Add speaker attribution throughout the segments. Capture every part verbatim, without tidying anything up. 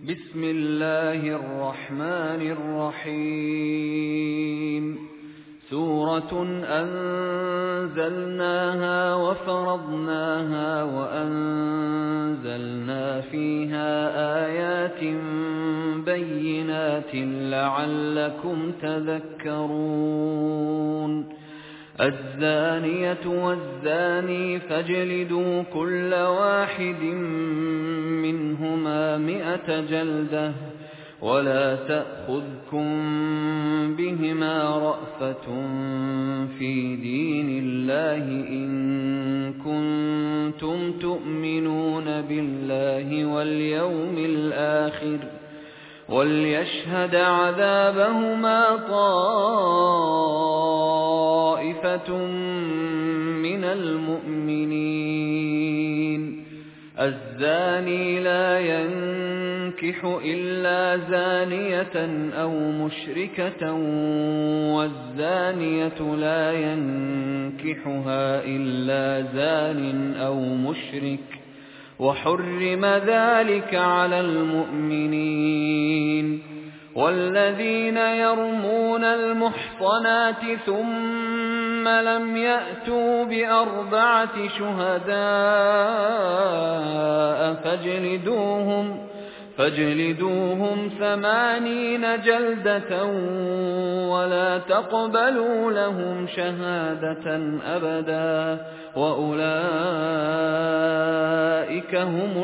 Speaker 1: بسم الله الرحمن الرحيم سورة أنزلناها وفرضناها وأنزلنا فيها آيات بينات لعلكم تذكرون الزانية والزاني فاجلدوا كل واحد منهما مئة جلدة ولا تأخذكم بهما رأفة في دين الله إن كنتم تؤمنون بالله واليوم الآخر وليشهد عذابهما طائفة من المؤمنين الزاني لا ينكح إلا زانية أو مشركة والزانية لا ينكحها إلا زان أو مشرك وحرم ذلك على المؤمنين والذين يرمون المحصنات ثم لم يأتوا بأربعة شهداء فاجلدوهم فاجلدوهم ثمانين جلدة ولا تقبلوا لهم شهادة أبدا وأولئك هم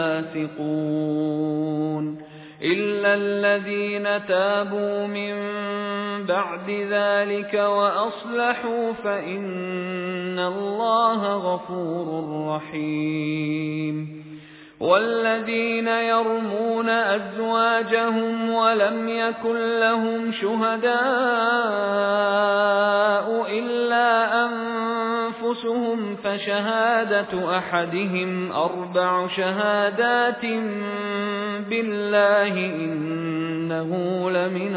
Speaker 1: الفاسقون إلا الذين تابوا من بعد ذلك وأصلحوا فإن الله غفور رحيم والذين يرمون أزواجهم ولم يكن لهم شهداء إلا أنفسهم فشهادة أحدهم أربع شهادات بالله إنه لمن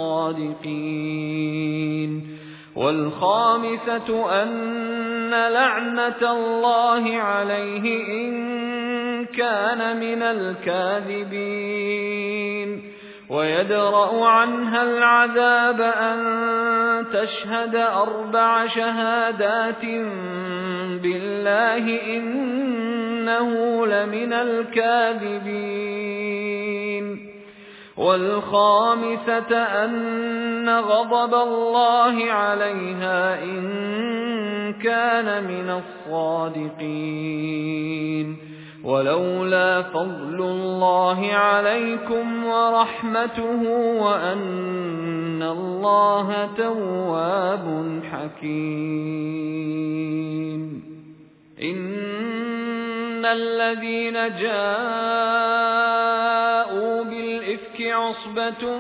Speaker 1: الصادقين والخامسة أن لعنة الله عليه إن كان من الكاذبين ويدرأ عنها العذاب أن تشهد أربع شهادات بالله إنه لمن الكاذبين والخامسة أن غضب الله عليها إن كان من الصادقين ولولا فضل الله عليكم ورحمته وأن الله تواب حكيم إن الذين جاءوا بالإفك عصبة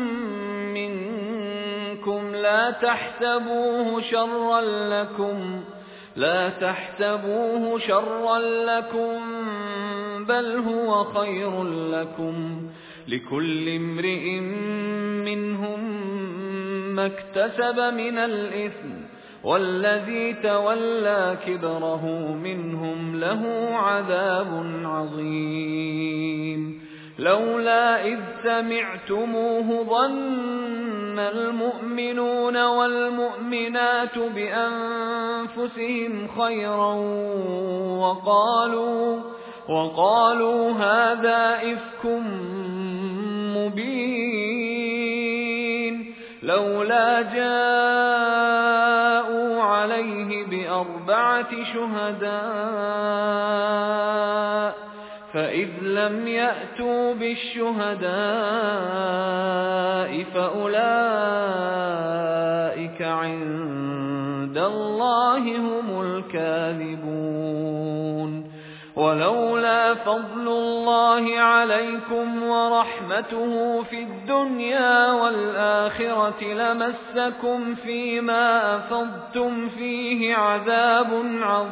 Speaker 1: منكم لا تحسبوه شرا لكم لا تحسبوه شرا لكم بل هو خير لكم لكل امرئ منهم ما اكتسب من الإثم والذي تولى كبره منهم له عذاب عظيم لولا إذ سمعتموه ظن المؤمنون والمؤمنات بأنفسهم خيرا وقالوا وقالوا هذا إفك مبين لولا جاءوا عليه بأربعة شهداء فإذ لم يأتوا بالشهداء فأولئك عند الله هم الكاذبون ولولا فضل الله عليكم ورحمته في الدنيا والآخرة لمسكم فيما أفضتم فيه عذاب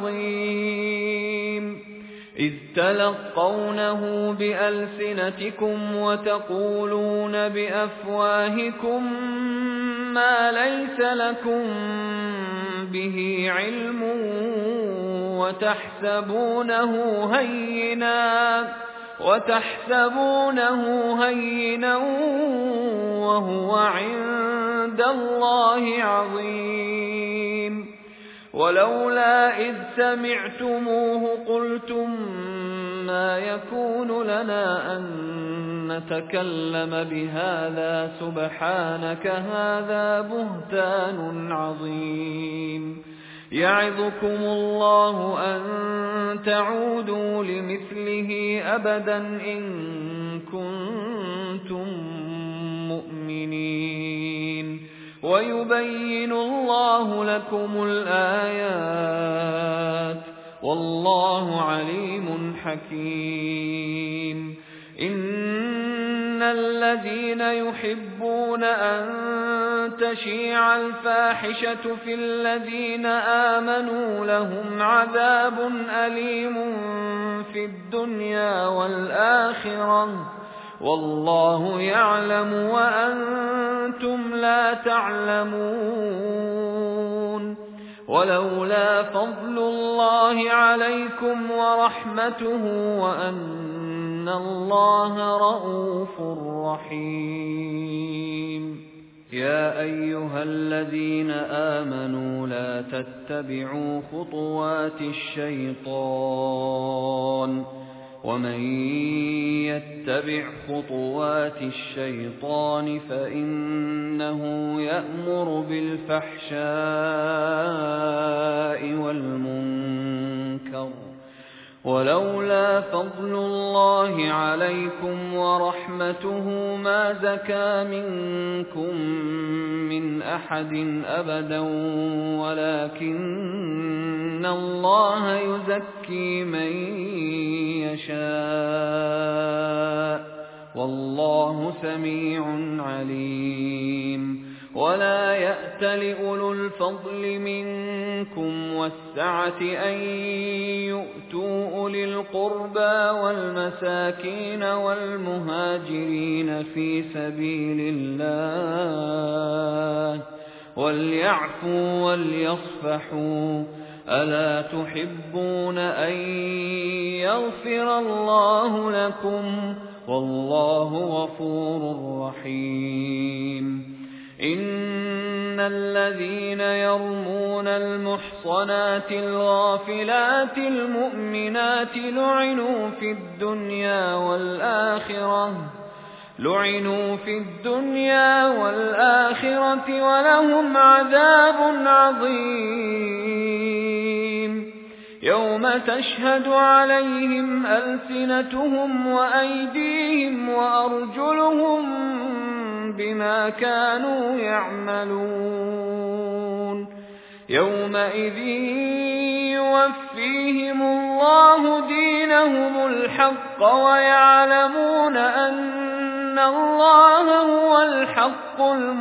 Speaker 1: عظيم إذ تلقونه بألسنتكم وتقولون بأفواهكم ما ليس لكم به علم وتحسبونه هينا وتحسبونه هينا وهو عند الله عظيم ولولا إذ سمعتموه قلتم ما يكون لنا أن نتكلم بهذا سبحانك هذا بهتان عظيم يعظكم الله أن تعودوا لمثله أبدا إن كنتم مؤمنين ويبين الله لكم الآيات والله عليم حكيم إن الذين يحبون أن تشيع الفاحشة في الذين آمنوا لهم عذاب أليم في الدنيا والآخرة والله يعلم وأنتم لا تعلمون ولولا فضل الله عليكم ورحمته وأن الله رءوف رحيم يا أيها الذين آمنوا لا تتبعوا خطوات الشيطان ومن يتبع خطوات الشيطان فإنه يأمر بالفحشاء والمنكر ولولا فضل الله عليكم ورحمته ما زكى منكم من أحد أبدا ولكن الله يزكي من يشاء والله سميع عليم ولا يأت لأولو الفضل منكم والسعة أن يؤتوا أولي القربى والمساكين والمهاجرين في سبيل الله وليعفوا وليصفحوا ألا تحبون أن يغفر الله لكم والله غفور رحيم إن الذين يرمون المحصنات الغافلات المؤمنات لعنوا في الدنيا والآخرة لعنوا في الدنيا والآخرة ولهم عذاب عظيم يوم تشهد عليهم ألسنتهم وأيديهم وأرجلهم بما كانوا يعملون يومئذ يوفيهم الله دينهم الحق ويعلمون أن الله هو الحق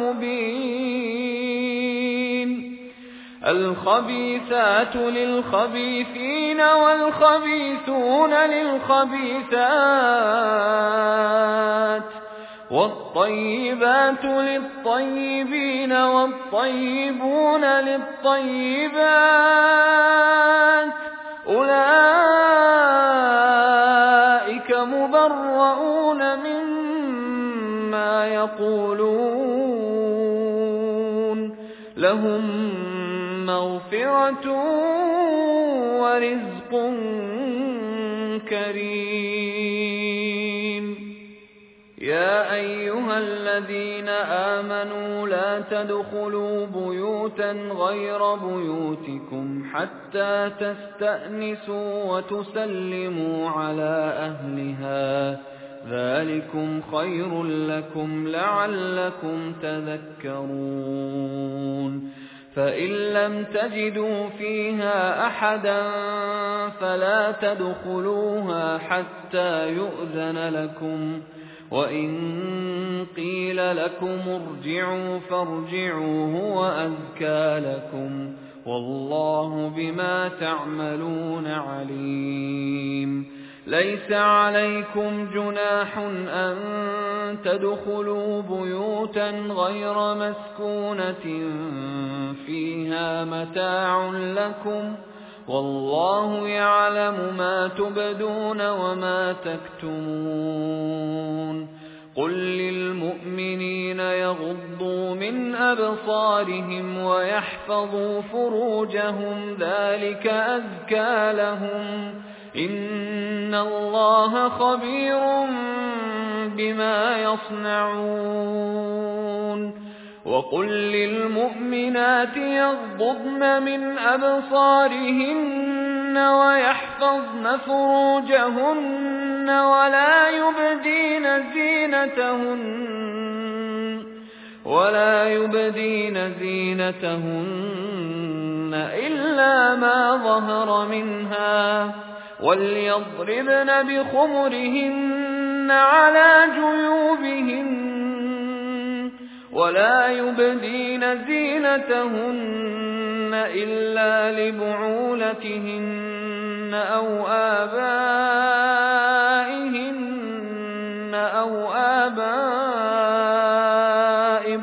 Speaker 1: المبين الخبيثات للخبيثين والخبيثون للخبيثات والطيبات للطيبين والطيبون للطيبات أولئك مبرؤون مما يقولون لهم مغفرة ورزق كريم يا أيها الذين آمنوا لا تدخلوا بيوتا غير بيوتكم حتى تستأنسوا وتسلموا على أهلها ذلكم خير لكم لعلكم تذكرون فإن لم تجدوا فيها أحدا فلا تدخلوها حتى يؤذن لكم وإن قيل لكم ارجعوا فارجعوا هو أزكى لكم والله بما تعملون عليم ليس عليكم جناح أن تدخلوا بيوتا غير مسكونة فيها متاع لكم والله يعلم ما تبدون وما تكتمون قل للمؤمنين يغضوا من أبصارهم ويحفظوا فروجهم ذلك أزكى لهم إن الله خبير بما يصنعون وقل للمؤمنات يغضضن من أبصارهن ويحفظن فروجهن ولا يبدين زينتهن ولا يبدين زينتهن إلا ما ظهر منها وليضربن بخمرهن على جيوبهن ولا يبدين زينتهن إلا لبعولتهن أو آبائهن أو آباء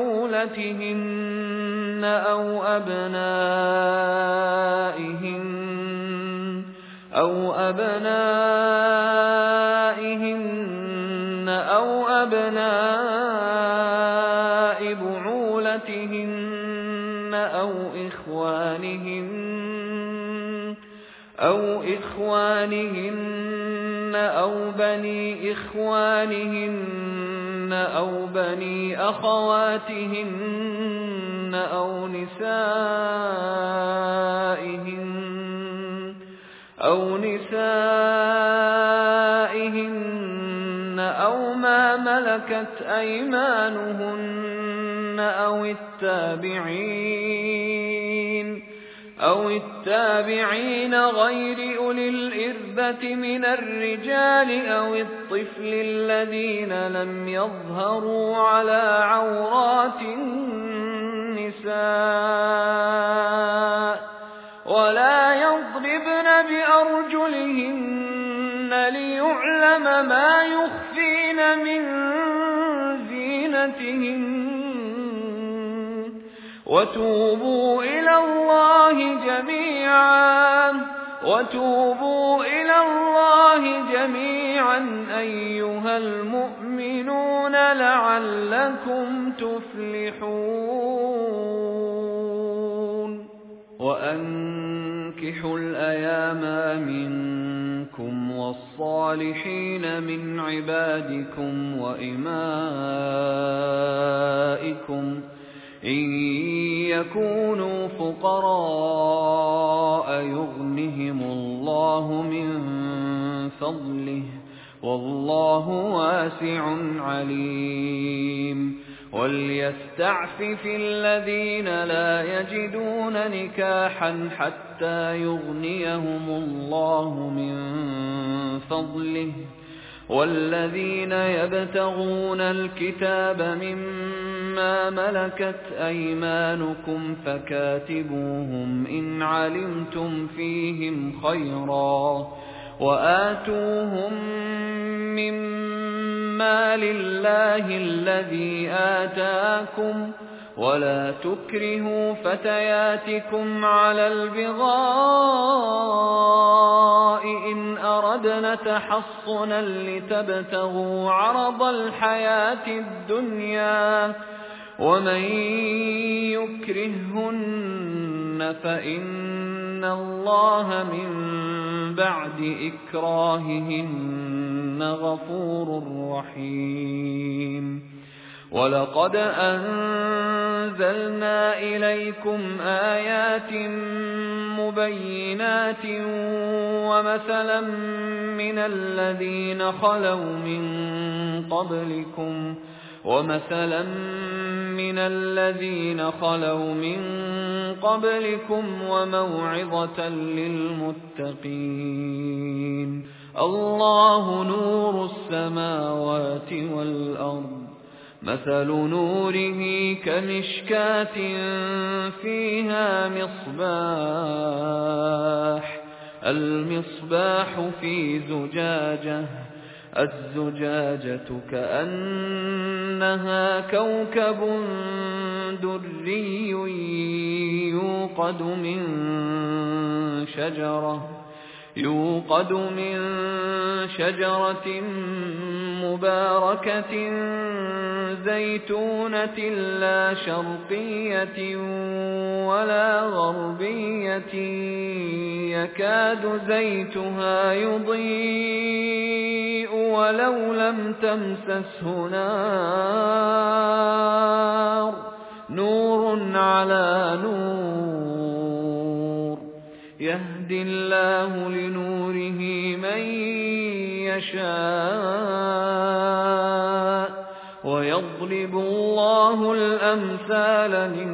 Speaker 1: بعولتهن أو أبنائهن أو أبنائهن أو أبناء بعولتهن أو إخوانهن أو إخوانهن أو بني إخوانهن أو بني أخواتهن أو نسائهن أو نسائهن أو ما ملكت أيمانهن أو التابعين أو التابعين غير أولي الإربة من الرجال أو الطفل الذين لم يظهروا على عورات النساء ولا يضربن بأرجلهن ليعلم ما يخفين من زينتهن وتوبوا إلى الله جميعا وتوبوا إلى الله جميعا أيها المؤمنون لعلكم تفلحون وأنكحوا الأيام منكم والصالحين من عبادكم وإمائكم إن يكونوا فقراء يغنهم الله من فضله والله واسع عليم وليستعفف الذين لا يجدون نكاحا حتى يغنيهم الله من فضله والذين يبتغون الكتاب مما ملكت أيمانكم فكاتبوهم إن علمتم فيهم خيرا وآتوهم مما لله الذي آتاكم ولا تكرهوا فتياتكم على البغاء إن أردنا تحصنا لتبتغوا عرض الحياة الدنيا ومن يكرهن فإن الله من بعد إكراههن غفور رحيم ولقد أنزلنا إليكم آيات مبينات ومثلا من الذين خلوا من قبلكم ومثلا من الذين خلوا من قبلكم وموعظة للمتقين الله نور السماوات والأرض مثل نوره كمشكاة فيها مصباح المصباح في زجاجة الزجاجة كأنها كوكب دري يوقد من شجرة يوقد من شجرة مباركة زيتونة لا شرقية ولا غربية يكاد زيتها يضيء ولو لم تمسسه نار نور على نور يهدي الله لنوره من يشاء ويضرب الله الأمثال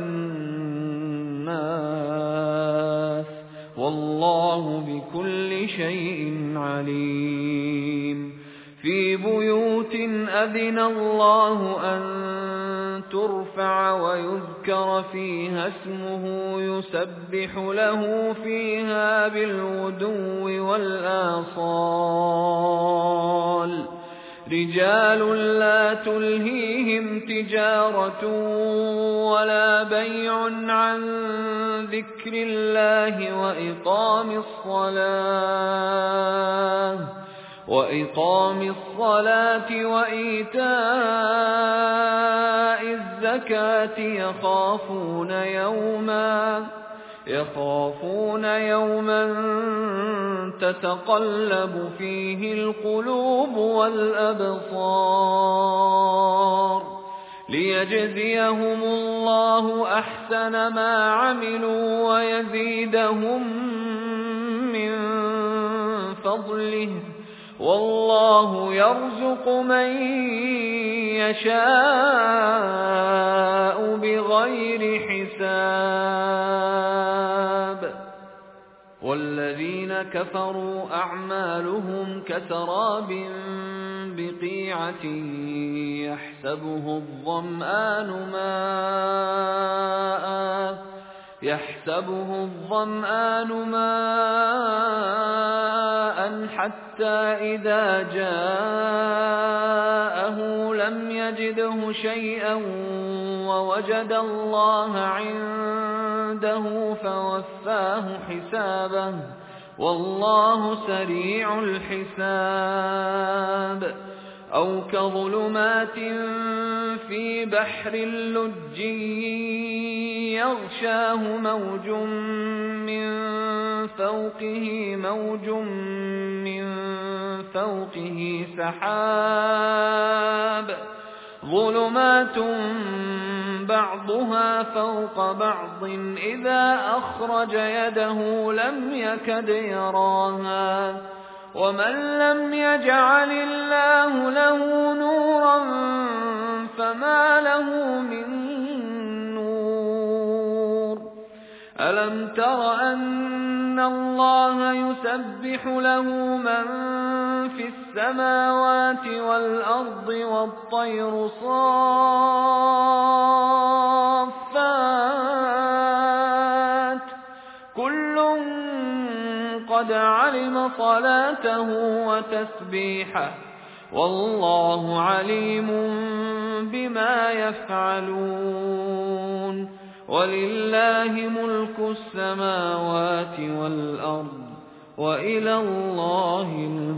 Speaker 1: للناس والله بكل شيء عليم في بيوت أذن الله أن ترفع ويذكر فيها اسمه يسبح له فيها بالغدو والآصال رجال لا تلهيهم تجارة ولا بيع عن ذكر الله وإقام الصلاة وإقام الصلاة وإيتاء الزكاة يخافون يوما يخافون يوما تتقلب فيه القلوب والأبصار ليجزيهم الله أحسن ما عملوا ويزيدهم من فضله والله يرزق من يشاء بغير حساب والذين كفروا أعمالهم كسراب بقيعة يحسبه الظمآن ماء يحسبه الظمآن ماء حتى إذا جاءه لم يجده شيئا ووجد الله عنده فوفاه حسابه والله سريع الحساب أو كظلمات في بحر لجي يغشاه موج من فوقه موج من فوقه سحاب ظلمات بعضها فوق بعض إذا أخرج يده لم يكد يراها ومن لم يجعل الله له نورا فما له من نور ألم تر أن الله يسبح له من في السماوات والأرض والطير صافات كل قد علم صلاته وتسبيحه والله عليم بما يفعلون ولله ملك السماوات والأرض وإلى الله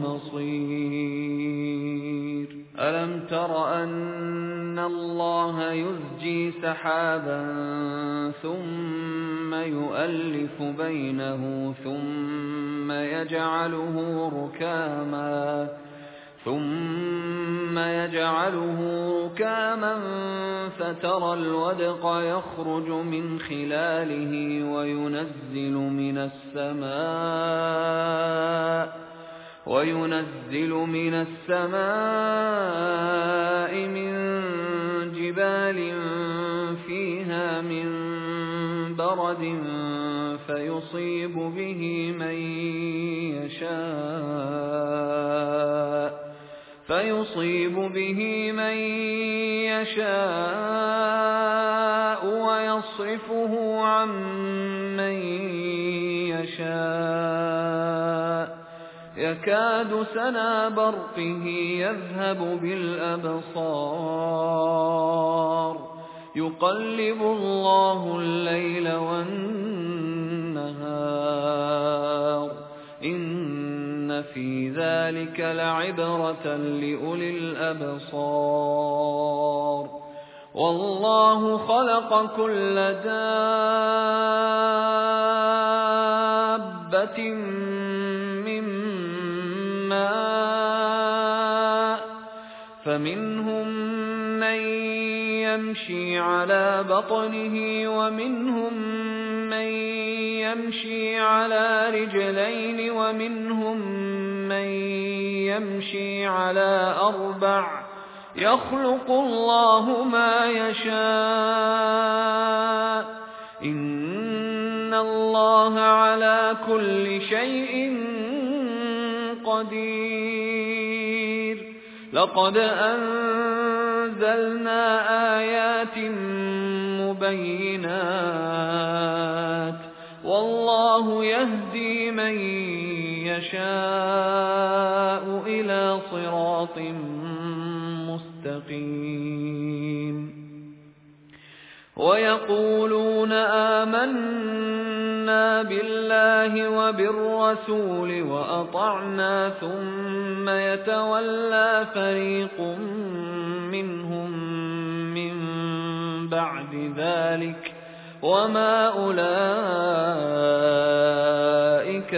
Speaker 1: المصير ألم تر أن الله يزجي سحابا ثم يؤلف بينه ثم يجعله ركاما ثم يجعله ركاما فترى الودق يخرج من خلاله وينزل من السماء وينزل من السماء من جبال فيها من برد فيصيب به من يشاء فيصيب به من يشاء ويصرفه عن من يشاء يكاد سنا برقه يذهب بالأبصار يقلب الله الليل والنهار إن في ذلك لعبرة لأولي الأبصار والله خلق كل دابة من ماء فمنهم من يمشي على بطنه ومنهم من يمشي على رجلين ومنهم من يمشي على أربع يخلق الله ما يشاء إن الله على كل شيء قدير لقد أنزلنا آيات مبينات والله يهدي من يشاء إلى صراط مستقيم ويقولون آمنا بالله وبالرسول وأطعنا ثم يتولى فريق منهم من بعد ذلك وما أولئك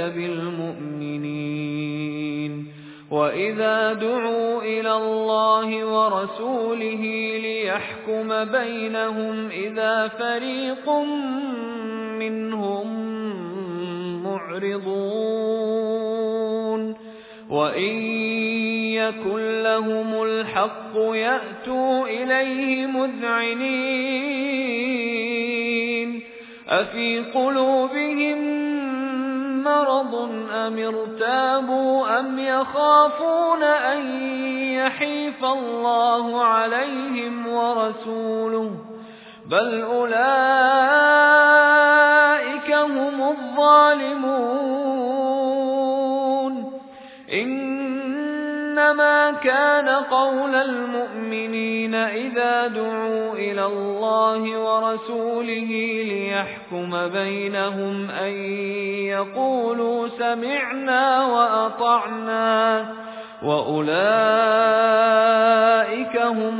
Speaker 1: بالمؤمنين وإذا دعوا إلى الله ورسوله ليحكم بينهم إذا فريق منهم معرضون وإن يكن لهم الحق يأتوا إليه مذعنين أفي قلوبهم مرض أم ارتابوا أم يخافون أن يحيف الله عليهم ورسوله بل أولئك هم الظالمون إنما كان قول المؤمنين إذا دعوا إلى الله ورسوله ليحكم بينهم أن يقولوا سمعنا وأطعنا وأولئك هم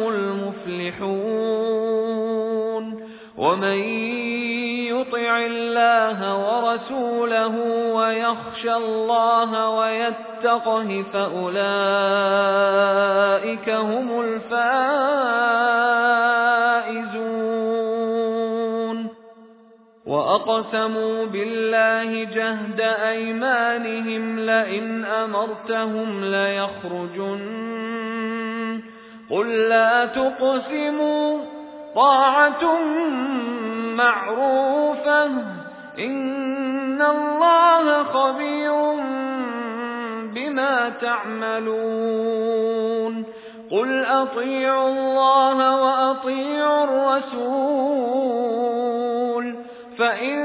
Speaker 1: المفلحون ومن يطع الله ورسوله ويخشى الله ويتقه فأولئك هم الفائزون وأقسموا بالله جهد أيمانهم لئن أمرتهم ليخرجن قل لا تقسموا طاعة معروفة إن الله خبير بما تعملون قل أطيعوا الله وأطيعوا الرسول فإن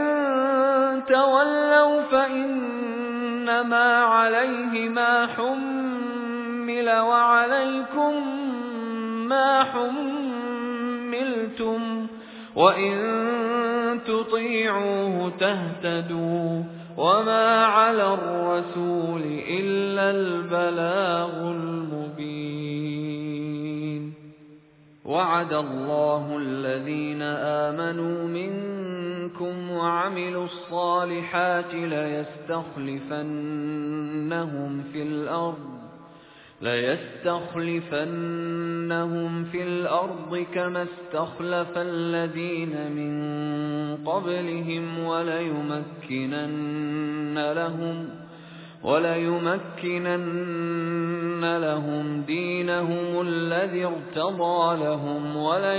Speaker 1: تولوا فإنما عليه ما حمل وعليكم ما حملتم وإن تطيعوه تهتدوا وما على الرسول إلا البلاغ المبين وعد الله الذين آمنوا منكم وعملوا الصالحات ليستخلفنهم في الأرض ليستخلفنهم في الأرض كما استخلف الذين من قبلهم وليمكنن لهم وليمكنن لهم دينهم الذي ارتضى لهم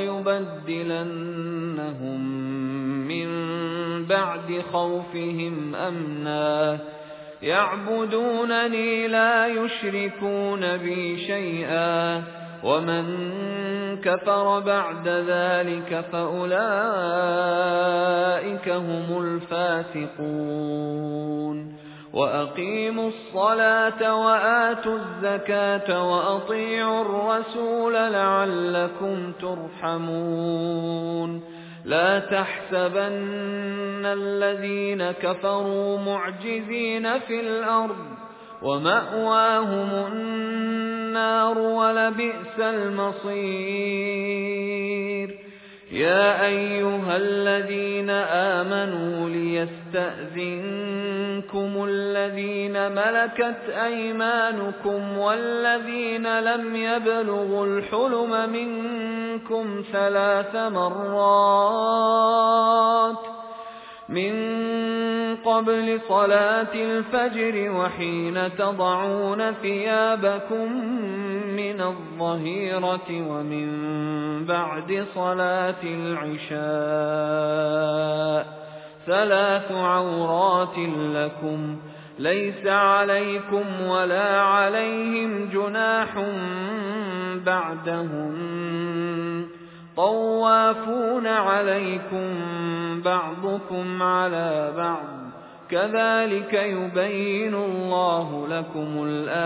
Speaker 1: وليبدلنهم من بعد خوفهم أمنا يعبدونني لا يشركون بي شيئا ومن كفر بعد ذلك فأولئك هم الفاسقون وأقيموا الصلاة وآتوا الزكاة وأطيعوا الرسول لعلكم ترحمون لا تحسبن الذين كفروا معجزين في الأرض ومأواهم النار ولبئس المصير يا أيها الذين آمنوا ليستأذنكم الذين ملكت أيمانكم والذين لم يبلغوا الحلم منكم ثلاث مرات من قبل صلاة الفجر وحين تضعون ثيابكم من الظهيرة ومن بعد صلاة العشاء ثلاث عورات لكم ليس عليكم ولا عليهم جناح بعدهم طوافون عليكم بعضكم على بعض كذلك يبين الله لكم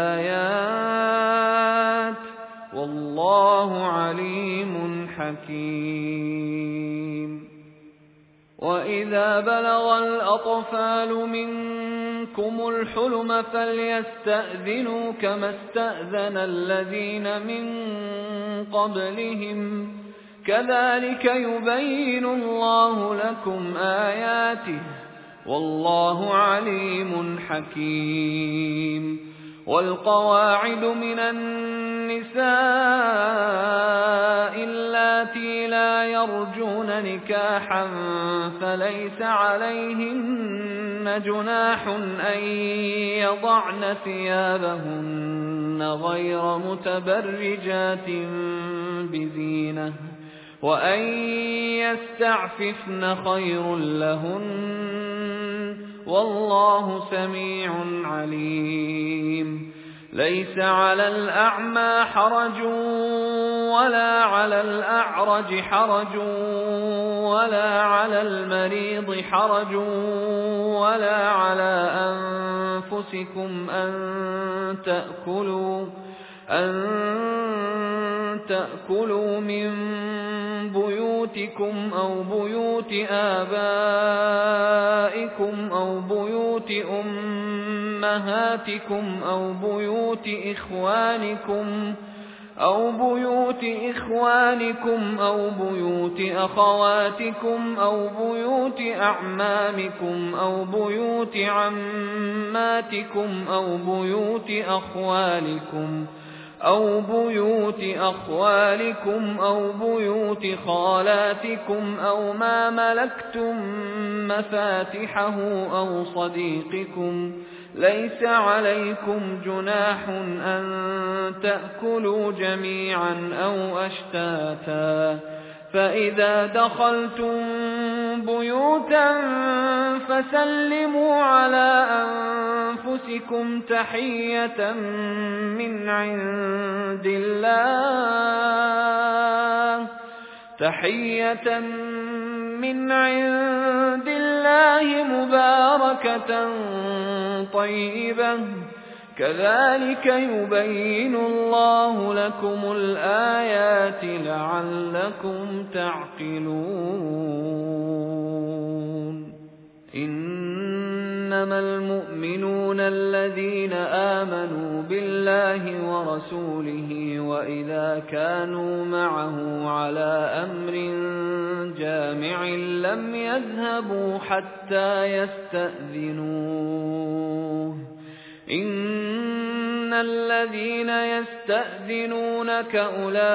Speaker 1: الآيات والله عليم حكيم وإذا بلغ الأطفال منكم الحلم فليستأذنوا كما استأذن الذين من قبلهم كذلك يبين الله لكم آياته والله عليم حكيم والقواعد من النساء اللاتي لا يرجون نكاحا فليس عليهن جناح أن يضعن ثيابهن غير متبرجات بزينة وأن يستعففن خير لهن والله سميع عليم ليس على الأعمى حرج ولا على الأعرج حرج ولا على المريض حرج ولا على أنفسكم أن تأكلوا أن تأكلوا من بيوتكم أو بيوت آبائكم أو بيوت أمهاتكم أو بيوت إخوانكم أو بيوت إخوانكم أو بيوت أخواتكم أو بيوت أعمامكم أو بيوت عماتكم أو بيوت أخوالكم أو بيوت أخوالكم أو بيوت خالاتكم أو ما ملكتم مفاتحه أو صديقكم ليس عليكم جناح أن تأكلوا جميعا أو أشتاتا فإذا دخلتم بيوتا فسلموا على أنفسكم تحية من عند الله تحية من عند الله مباركة طيبة كذلك يبين الله لكم الآيات لعلكم تعقلون إنما المؤمنون الذين آمنوا بالله ورسوله وإذا كانوا معه على أمر جامع لم يذهبوا حتى يستأذنوه إن الذين يستأذنونك أولئك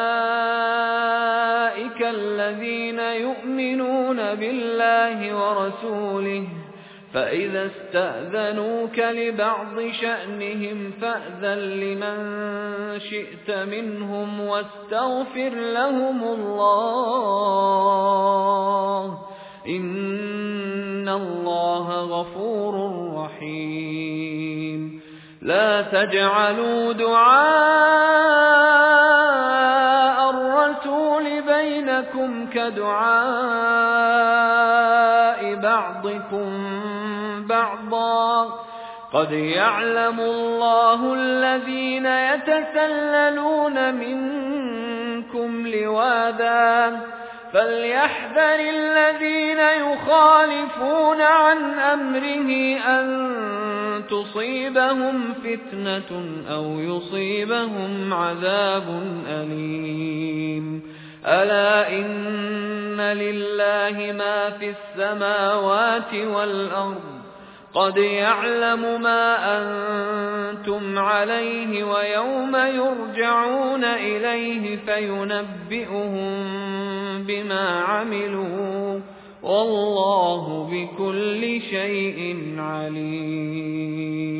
Speaker 1: الذين يؤمنون بالله ورسوله فإذا استأذنوك لبعض شأنهم فأذن لمن شئت منهم واستغفر لهم الله إن الله غفور رحيم لا تجعلوا دعاء الرسول بينكم كدعاء بعضكم بعضا قد يعلم الله الذين يتسللون منكم لواذا فليحذر الذين يخالفون عن أمره أن تصيبهم فتنة أو يصيبهم عذاب أليم ألا إن لله ما في السماوات والأرض قد يعلم ما أنتم عليه ويوم يرجعون إليه فينبئهم بما عملوا والله بكل شيء عليم.